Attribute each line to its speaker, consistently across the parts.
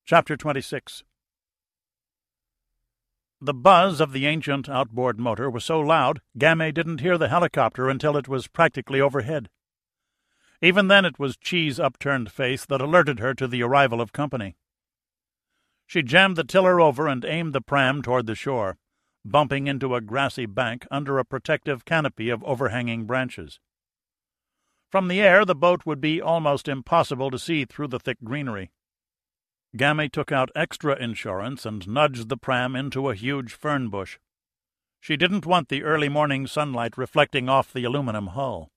Speaker 1: Chapter 26. The buzz of the ancient outboard motor was so loud, Gamay didn't hear the helicopter until it was practically overhead. Even then it was Chi's upturned face that alerted her to the arrival of company. She jammed the tiller over and aimed the pram toward the shore, bumping into a grassy bank under a protective canopy of overhanging branches. From the air, the boat would be almost impossible to see through the thick greenery. Gamay took out extra insurance and nudged the pram into a huge fern bush. She didn't want the early morning sunlight reflecting off the aluminum hull.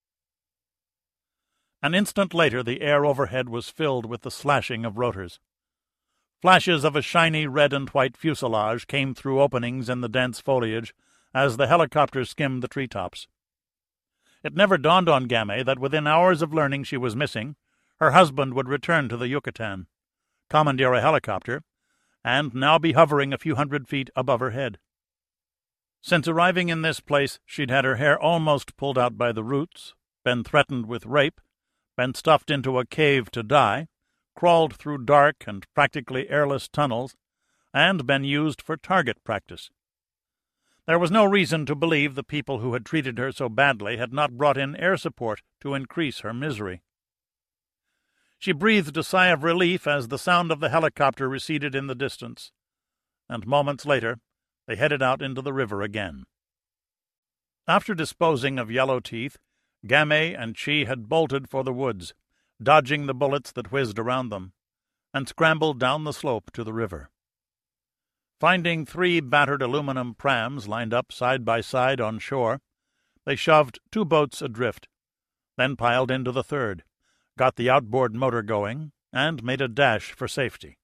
Speaker 1: An instant later, the air overhead was filled with the slashing of rotors. Flashes of a shiny red and white fuselage came through openings in the dense foliage as the helicopter skimmed the treetops. It never dawned on Gamay that within hours of learning she was missing, her husband would return to the Yucatan, commandeer a helicopter, and now be hovering a few hundred feet above her head. Since arriving in this place, she'd had her hair almost pulled out by the roots, been threatened with rape, been stuffed into a cave to die, crawled through dark and practically airless tunnels, and been used for target practice. There was no reason to believe the people who had treated her so badly had not brought in air support to increase her misery. She breathed a sigh of relief as the sound of the helicopter receded in the distance, and moments later they headed out into the river again. After disposing of Yellow Teeth, Gamay and Chi had bolted for the woods, dodging the bullets that whizzed around them, and scrambled down the slope to the river. Finding 3 battered aluminum prams lined up side by side on shore, they shoved 2 boats adrift, then piled into the third, got the outboard motor going, and made a dash for safety.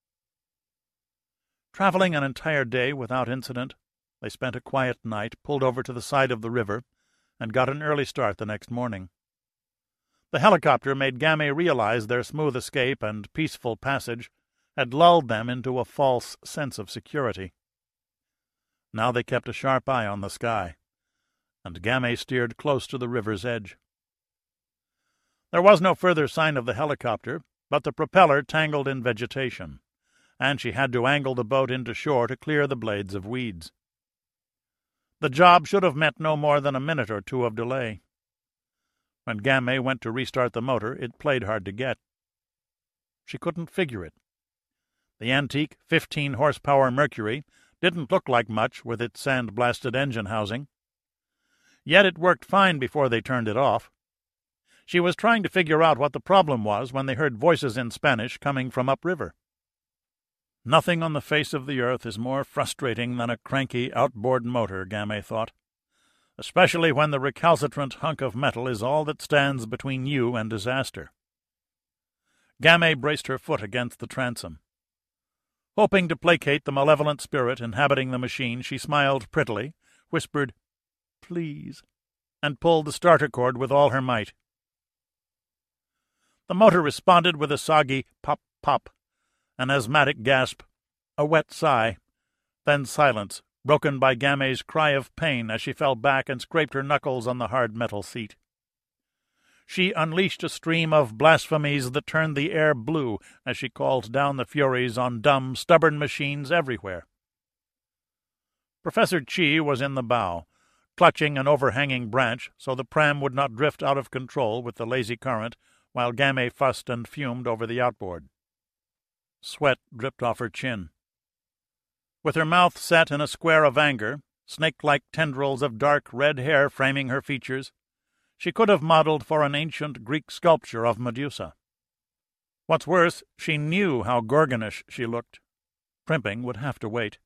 Speaker 1: Traveling an entire day without incident, they spent a quiet night, pulled over to the side of the river, and got an early start the next morning. The helicopter made Gamay realize their smooth escape and peaceful passage had lulled them into a false sense of security. Now they kept a sharp eye on the sky, and Gamay steered close to the river's edge. There was no further sign of the helicopter, but the propeller tangled in vegetation, and she had to angle the boat into shore to clear the blades of weeds. The job should have meant no more than a minute or 2 of delay. When Gamay went to restart the motor, it played hard to get. She couldn't figure it. The antique 15-horsepower Mercury didn't look like much with its sand-blasted engine housing. Yet it worked fine before they turned it off. She was trying to figure out what the problem was when they heard voices in Spanish coming from upriver. Nothing on the face of the earth is more frustrating than a cranky outboard motor, Gamay thought, especially when the recalcitrant hunk of metal is all that stands between you and disaster. Gamay braced her foot against the transom. Hoping to placate the malevolent spirit inhabiting the machine, she smiled prettily, whispered, "Please," and pulled the starter cord with all her might. The motor responded with a soggy pop-pop, an asthmatic gasp, a wet sigh, then silence, broken by Gamay's cry of pain as she fell back and scraped her knuckles on the hard metal seat. She unleashed a stream of blasphemies that turned the air blue as she called down the furies on dumb, stubborn machines everywhere. Professor Chi was in the bow, clutching an overhanging branch so the pram would not drift out of control with the lazy current while Gamay fussed and fumed over the outboard. Sweat dripped off her chin. With her mouth set in a square of anger, snake-like tendrils of dark red hair framing her features, she could have modeled for an ancient Greek sculpture of Medusa. What's worse, she knew how Gorgonish she looked. Primping would have to wait.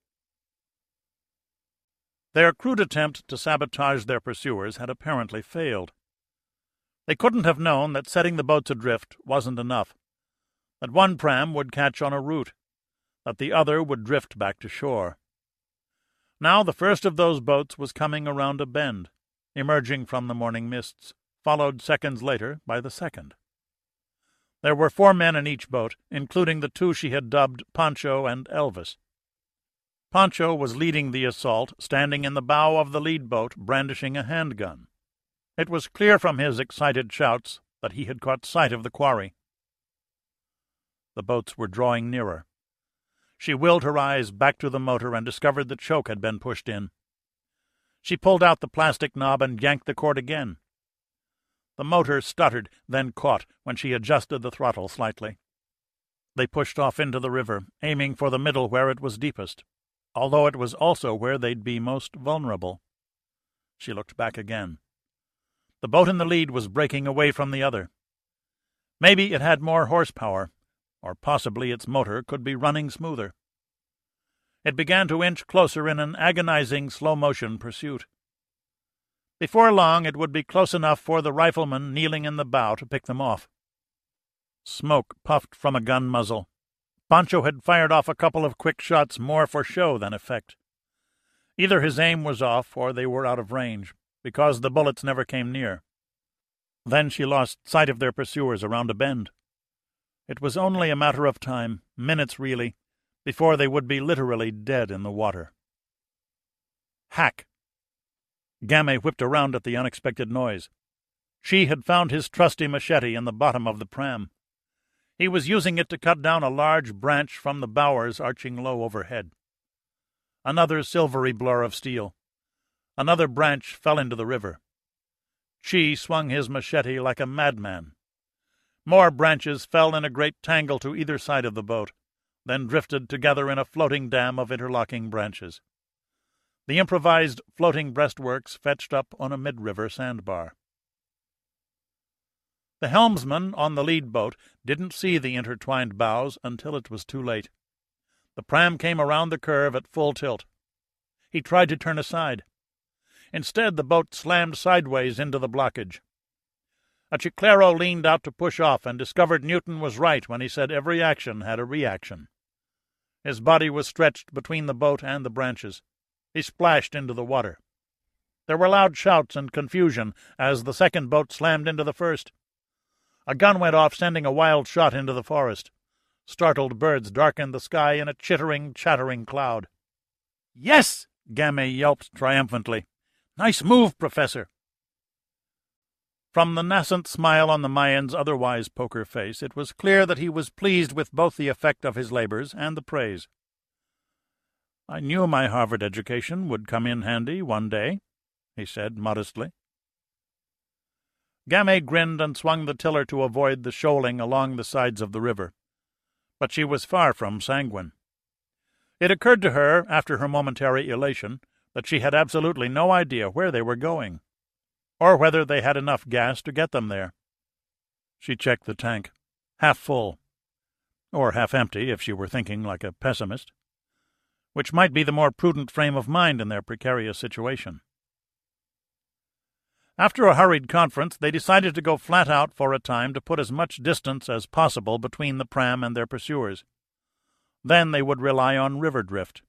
Speaker 1: Their crude attempt to sabotage their pursuers had apparently failed. They couldn't have known that setting the boats adrift wasn't enough, that one pram would catch on a root, that the other would drift back to shore. Now the first of those boats was coming around a bend, emerging from the morning mists, followed seconds later by the second. There were 4 men in each boat, including the 2 she had dubbed Pancho and Elvis. Pancho was leading the assault, standing in the bow of the lead boat, brandishing a handgun. It was clear from his excited shouts that he had caught sight of the quarry. The boats were drawing nearer. She willed her eyes back to the motor and discovered the choke had been pushed in. She pulled out the plastic knob and yanked the cord again. The motor stuttered, then caught when she adjusted the throttle slightly. They pushed off into the river, aiming for the middle where it was deepest, although it was also where they'd be most vulnerable. She looked back again. The boat in the lead was breaking away from the other. Maybe it had more horsepower, or possibly its motor could be running smoother. It began to inch closer in an agonizing slow-motion pursuit. Before long it would be close enough for the rifleman kneeling in the bow to pick them off. Smoke puffed from a gun muzzle. Pancho had fired off a couple of quick shots more for show than effect. Either his aim was off or they were out of range, because the bullets never came near. Then she lost sight of their pursuers around a bend. It was only a matter of time, minutes really, before they would be literally dead in the water. Hack! Gamay whipped around at the unexpected noise. She had found his trusty machete in the bottom of the pram. He was using it to cut down a large branch from the bowers arching low overhead. Another silvery blur of steel. Another branch fell into the river. Chi swung his machete like a madman. More branches fell in a great tangle to either side of the boat, then drifted together in a floating dam of interlocking branches. The improvised floating breastworks fetched up on a mid-river sandbar. The helmsman on the lead boat didn't see the intertwined bows until it was too late. The pram came around the curve at full tilt. He tried to turn aside. Instead, the boat slammed sideways into the blockage. A chiclero leaned out to push off and discovered Newton was right when he said every action had a reaction. His body was stretched between the boat and the branches. He splashed into the water. There were loud shouts and confusion as the second boat slammed into the first. A gun went off, sending a wild shot into the forest. Startled birds darkened the sky in a chittering, chattering cloud. "Yes!" Gamay yelped triumphantly. "Nice move, Professor!" From the nascent smile on the Mayan's otherwise poker face, it was clear that he was pleased with both the effect of his labors and the praise. "I knew my Harvard education would come in handy one day," he said modestly. Gamay grinned and swung the tiller to avoid the shoaling along the sides of the river. But she was far from sanguine. It occurred to her, after her momentary elation, that she had absolutely no idea where they were going, or whether they had enough gas to get them there. She checked the tank. Half full. Or half empty, if she were thinking like a pessimist, which might be the more prudent frame of mind in their precarious situation. After a hurried conference, they decided to go flat out for a time to put as much distance as possible between the pram and their pursuers. Then they would rely on river drift.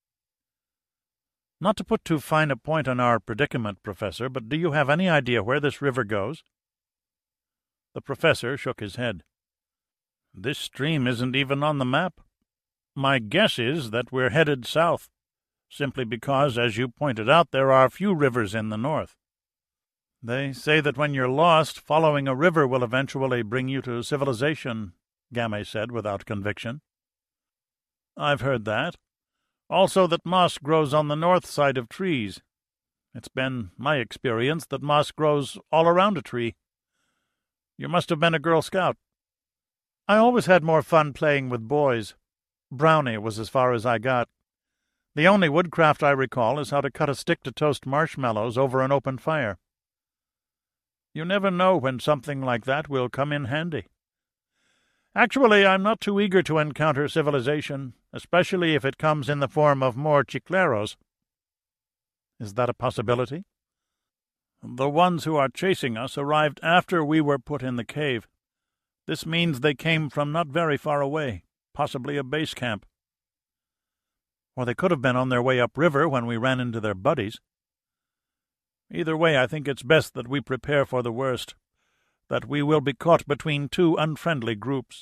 Speaker 1: "Not to put too fine a point on our predicament, Professor, but do you have any idea where this river goes?" The professor shook his head. "This stream isn't even on the map. My guess is that we're headed south, simply because, as you pointed out, there are few rivers in the north. They say that when you're lost, following a river will eventually bring you to civilization," Gamay said without conviction. "I've heard that. Also that moss grows on the north side of trees. It's been my experience that moss grows all around a tree. You must have been a Girl Scout." "I always had more fun playing with boys. Brownie was as far as I got. The only woodcraft I recall is how to cut a stick to toast marshmallows over an open fire. You never know when something like that will come in handy. Actually, I'm not too eager to encounter civilization, especially if it comes in the form of more chicleros." "Is that a possibility?" "The ones who are chasing us arrived after we were put in the cave. This means they came from not very far away, possibly a base camp." "Or they could have been on their way upriver when we ran into their buddies." "Either way, I think it's best that we prepare for the worst, that we will be caught between two unfriendly groups."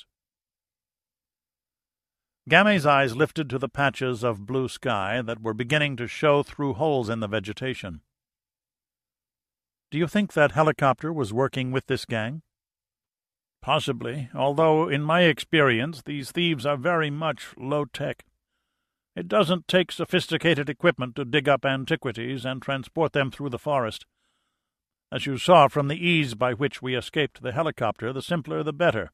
Speaker 1: Gamay's eyes lifted to the patches of blue sky that were beginning to show through holes in the vegetation. "Do you think that helicopter was working with this gang?" Possibly, although in my experience these thieves are very much low-tech. It doesn't take sophisticated equipment to dig up antiquities and transport them through the forest. As you saw from the ease by which we escaped the helicopter, the simpler the better.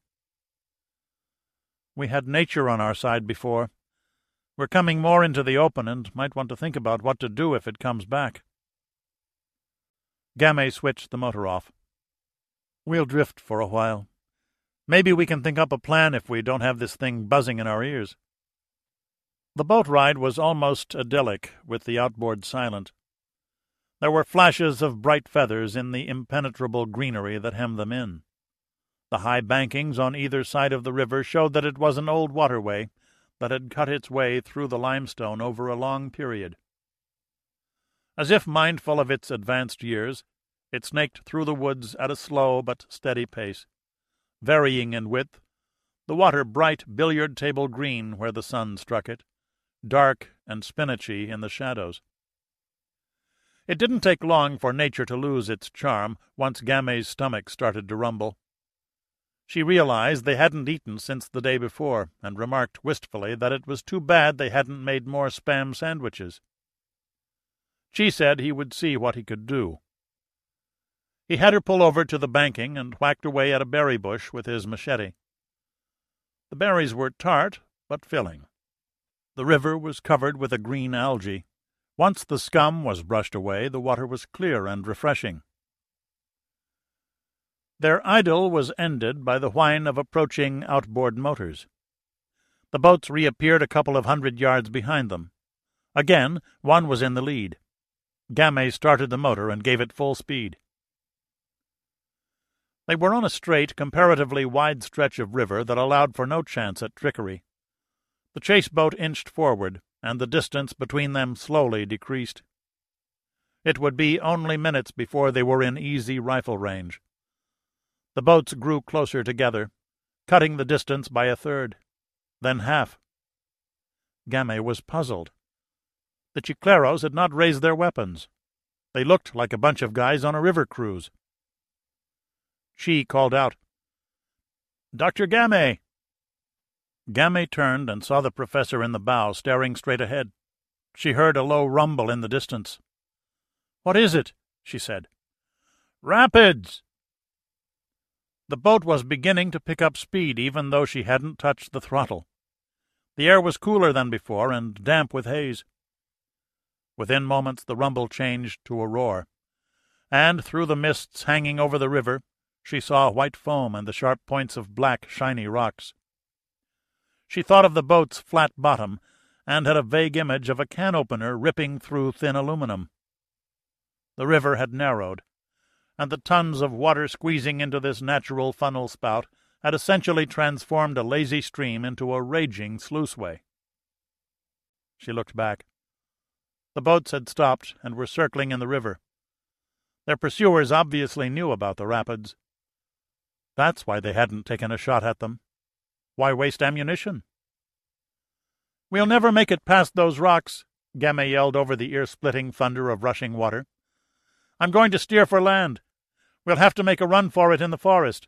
Speaker 1: We had nature on our side before. We're coming more into the open and might want to think about what to do if it comes back. Gamay switched the motor off. We'll drift for a while. Maybe we can think up a plan if we don't have this thing buzzing in our ears. The boat ride was almost idyllic, with the outboard silent. There were flashes of bright feathers in the impenetrable greenery that hemmed them in. The high bankings on either side of the river showed that it was an old waterway that had cut its way through the limestone over a long period. As if mindful of its advanced years, it snaked through the woods at a slow but steady pace, varying in width, the water bright billiard-table green where the sun struck it, dark and spinachy in the shadows. It didn't take long for nature to lose its charm once Gamay's stomach started to rumble. She realized they hadn't eaten since the day before, and remarked wistfully that it was too bad they hadn't made more Spam sandwiches. Chi said he would see what he could do. He had her pull over to the banking and whacked away at a berry bush with his machete. The berries were tart, but filling. The river was covered with a green algae. Once the scum was brushed away, the water was clear and refreshing. Their idyll was ended by the whine of approaching outboard motors. The boats reappeared a couple of 100 yards behind them. Again, one was in the lead. Gamay started the motor and gave it full speed. They were on a straight, comparatively wide stretch of river that allowed for no chance at trickery. The chase boat inched forward, and the distance between them slowly decreased. It would be only minutes before they were in easy rifle range. The boats grew closer together, cutting the distance by a third, then half. Gamay was puzzled. The Chicleros had not raised their weapons. They looked like a bunch of guys on a river cruise. Chi called out, "Dr. Gamay!" Gamay turned and saw the professor in the bow, staring straight ahead. She heard a low rumble in the distance. "What is it?" she said. "Rapids!" The boat was beginning to pick up speed, even though she hadn't touched the throttle. The air was cooler than before and damp with haze. Within moments the rumble changed to a roar, and through the mists hanging over the river she saw white foam and the sharp points of black, shiny rocks. She thought of the boat's flat bottom, and had a vague image of a can-opener ripping through thin aluminum. The river had narrowed, and the tons of water squeezing into this natural funnel spout had essentially transformed a lazy stream into a raging sluiceway. She looked back. The boats had stopped and were circling in the river. Their pursuers obviously knew about the rapids. That's why they hadn't taken a shot at them. Why waste ammunition? "We'll never make it past those rocks," Gamay yelled over the ear-splitting thunder of rushing water. "I'm going to steer for land. We'll have to make a run for it in the forest."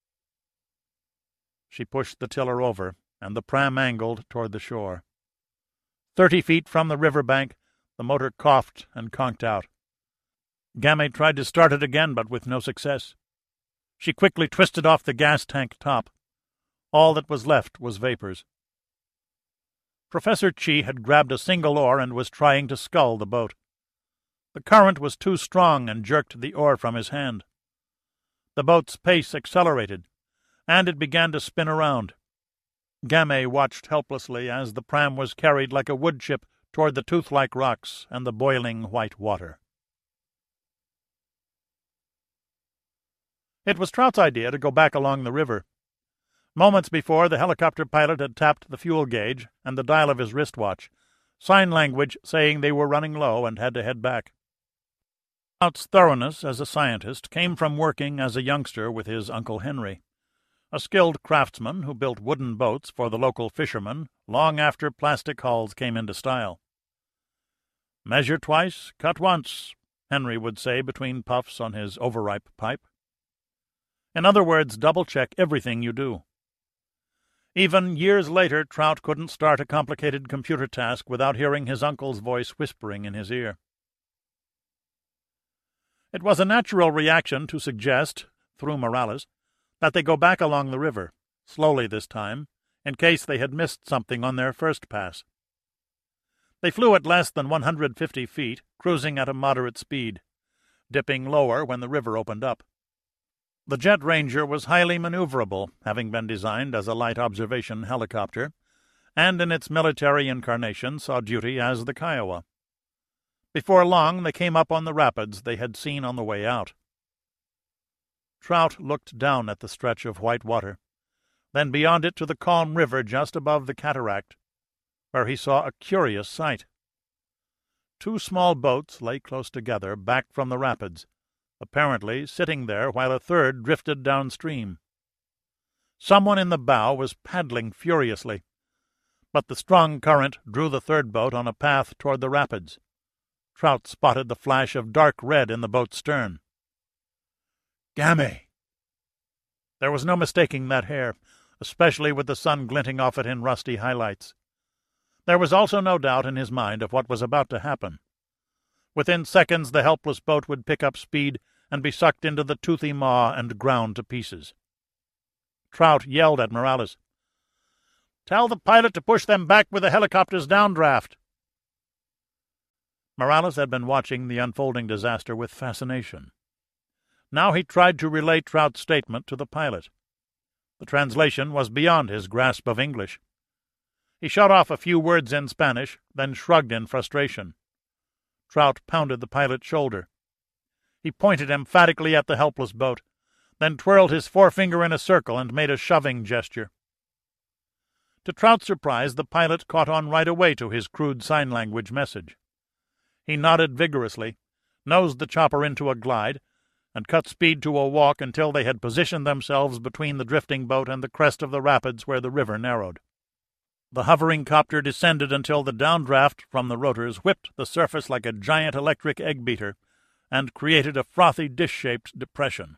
Speaker 1: She pushed the tiller over, and the pram angled toward the shore. 30 feet from the river bank, the motor coughed and conked out. Gamay tried to start it again, but with no success. She quickly twisted off the gas tank top. All that was left was vapors. Professor Chi had grabbed a single oar and was trying to scull the boat. The current was too strong and jerked the oar from his hand. The boat's pace accelerated, and it began to spin around. Gamay watched helplessly as the pram was carried like a wood chip toward the tooth-like rocks and the boiling white water. It was Trout's idea to go back along the river. Moments before, the helicopter pilot had tapped the fuel gauge and the dial of his wristwatch, sign language saying they were running low and had to head back. Trout's thoroughness as a scientist came from working as a youngster with his Uncle Henry, a skilled craftsman who built wooden boats for the local fishermen long after plastic hulls came into style. "Measure twice, cut once," Henry would say between puffs on his overripe pipe. In other words, double-check everything you do. Even years later, Trout couldn't start a complicated computer task without hearing his uncle's voice whispering in his ear. It was a natural reaction to suggest, through Morales, that they go back along the river, slowly this time, in case they had missed something on their first pass. They flew at less than 150 feet, cruising at a moderate speed, dipping lower when the river opened up. The Jet Ranger was highly maneuverable, having been designed as a light observation helicopter, and in its military incarnation saw duty as the Kiowa. Before long they came up on the rapids they had seen on the way out. Trout looked down at the stretch of white water, then beyond it to the calm river just above the cataract, where he saw a curious sight. 2 small boats lay close together, back from the rapids, apparently sitting there while a third drifted downstream. Someone in the bow was paddling furiously, but the strong current drew the third boat on a path toward the rapids. Trout spotted the flash of dark red in the boat's stern. Gamay! There was no mistaking that hair, especially with the sun glinting off it in rusty highlights. There was also no doubt in his mind of what was about to happen. Within seconds the helpless boat would pick up speed and be sucked into the toothy maw and ground to pieces. Trout yelled at Morales. "Tell the pilot to push them back with the helicopter's downdraft." Morales had been watching the unfolding disaster with fascination. Now he tried to relay Trout's statement to the pilot. The translation was beyond his grasp of English. He shot off a few words in Spanish, then shrugged in frustration. Trout pounded the pilot's shoulder. He pointed emphatically at the helpless boat, then twirled his forefinger in a circle and made a shoving gesture. To Trout's surprise, the pilot caught on right away to his crude sign language message. He nodded vigorously, nosed the chopper into a glide, and cut speed to a walk until they had positioned themselves between the drifting boat and the crest of the rapids where the river narrowed. The hovering copter descended until the downdraft from the rotors whipped the surface like a giant electric egg beater and created a frothy dish-shaped depression.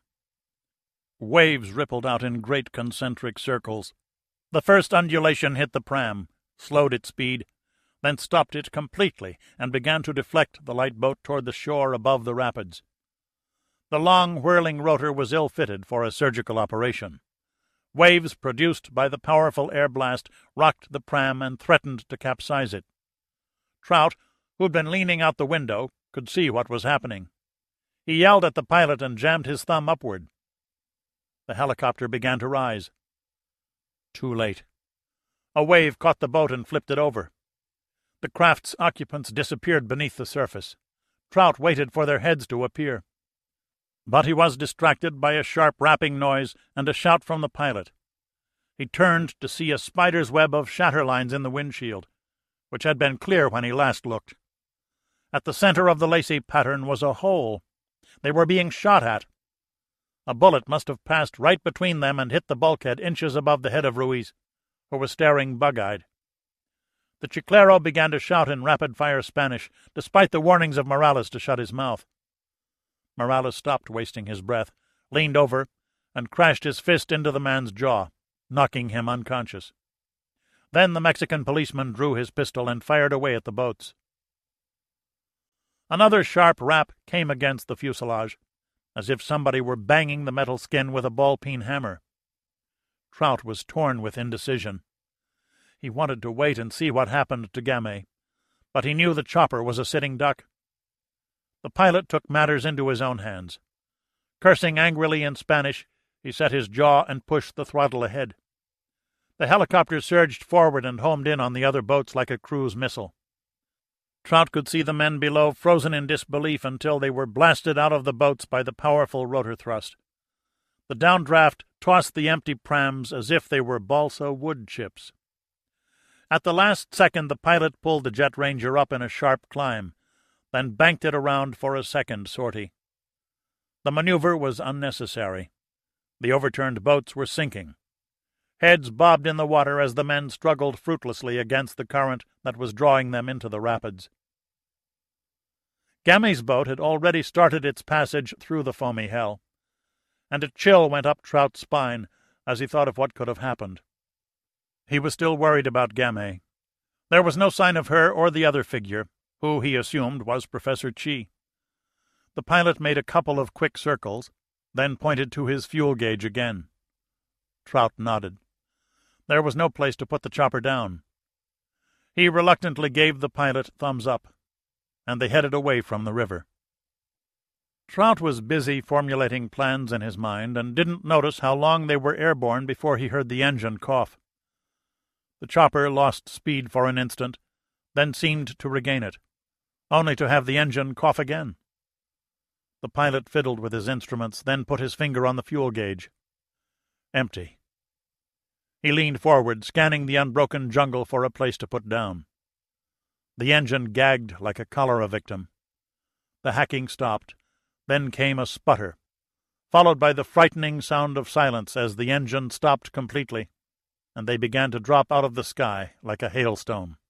Speaker 1: Waves rippled out in great concentric circles. The first undulation hit the pram, slowed its speed, then stopped it completely and began to deflect the light boat toward the shore above the rapids. The long, whirling rotor was ill-fitted for a surgical operation. Waves produced by the powerful air blast rocked the pram and threatened to capsize it. Trout, who'd been leaning out the window, could see what was happening. He yelled at the pilot and jammed his thumb upward. The helicopter began to rise. Too late. A wave caught the boat and flipped it over. The craft's occupants disappeared beneath the surface. Trout waited for their heads to appear. But he was distracted by a sharp rapping noise and a shout from the pilot. He turned to see a spider's web of shatterlines in the windshield, which had been clear when he last looked. At the center of the lacy pattern was a hole. They were being shot at. A bullet must have passed right between them and hit the bulkhead inches above the head of Ruiz, who was staring bug-eyed. The chiclero began to shout in rapid-fire Spanish, despite the warnings of Morales to shut his mouth. Morales stopped wasting his breath, leaned over, and crashed his fist into the man's jaw, knocking him unconscious. Then the Mexican policeman drew his pistol and fired away at the boats. Another sharp rap came against the fuselage, as if somebody were banging the metal skin with a ball-peen hammer. Trout was torn with indecision. He wanted to wait and see what happened to Gamay, but he knew the chopper was a sitting duck. The pilot took matters into his own hands. Cursing angrily in Spanish, he set his jaw and pushed the throttle ahead. The helicopter surged forward and homed in on the other boats like a cruise missile. Trout could see the men below frozen in disbelief until they were blasted out of the boats by the powerful rotor thrust. The downdraft tossed the empty prams as if they were balsa wood chips. At the last second the pilot pulled the Jet Ranger up in a sharp climb, then banked it around for a second sortie. The maneuver was unnecessary. The overturned boats were sinking. Heads bobbed in the water as the men struggled fruitlessly against the current that was drawing them into the rapids. Gamay's boat had already started its passage through the foamy hell, and a chill went up Trout's spine as he thought of what could have happened. He was still worried about Gamay. There was no sign of her or the other figure, who he assumed was Professor Chi. The pilot made a couple of quick circles, then pointed to his fuel gauge again. Trout nodded. There was no place to put the chopper down. He reluctantly gave the pilot thumbs up, and they headed away from the river. Trout was busy formulating plans in his mind and didn't notice how long they were airborne before he heard the engine cough. The chopper lost speed for an instant, then seemed to regain it, only to have the engine cough again. The pilot fiddled with his instruments, then put his finger on the fuel gauge. Empty. He leaned forward, scanning the unbroken jungle for a place to put down. The engine gagged like a cholera victim. The hacking stopped. Then came a sputter, followed by the frightening sound of silence as the engine stopped completely, and they began to drop out of the sky like a hailstone.